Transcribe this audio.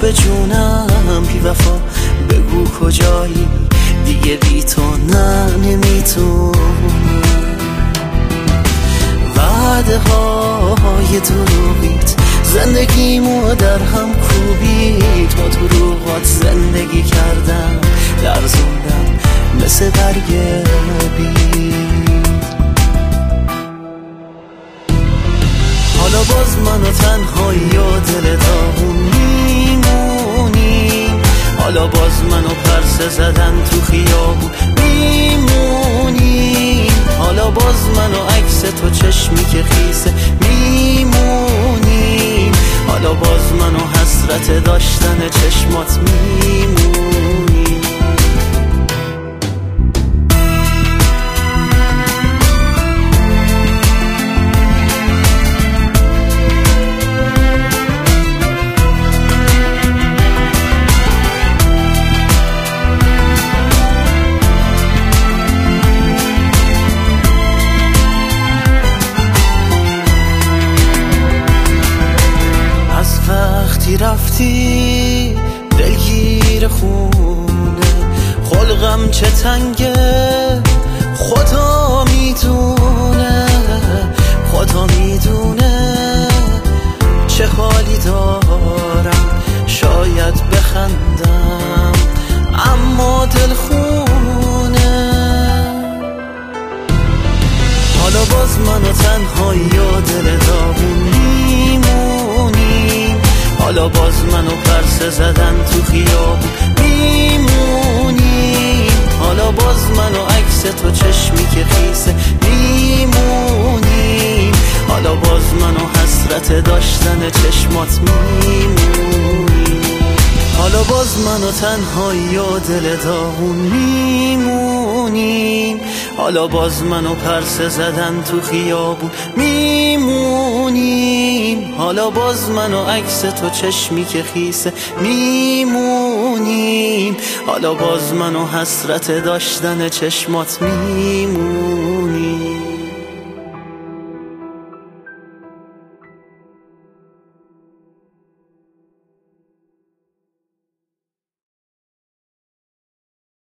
به جونم بی وفا بگو کجایی، دیگه بی تو نه نمیتونم. وعده های دروغیت زندگیمو در هم کوبید، با دروغات زندگی کردم، لرزوندم مثل برگ بید. حالا باز من و تنهایی و دل داغون میمونیم، حالا باز من و پرسه زدن تو خیابون میمونیم، حالا باز من و عکس تو چشمی که خیسه میمونیم، حالا باز من و حسرت داشتن چشمات میمونیم. وقتی رفتی دلگیر خونه، خلقم چه تنگه خدا میدونه، خدا میدونه چه حالی دارم، شاید بخندم اما دل خونه. حالا باز من و تنهایی و دل داغون میمونیم، حالا باز منو پرسه زدن تو خیابون میمونیم، حالا باز منو عکس تو چشمی که خیسه میمونیم، حالا باز منو حسرت داشتن چشمات میمونیم، حالا باز منو تنهایی و دل داغون میمونیم، حالا باز منو پرسه زدن تو خیابون میمونیم، حالا باز منو عکس تو چشمی که خیسه میمونیم، حالا باز منو حسرت داشتن چشمات میمونیم.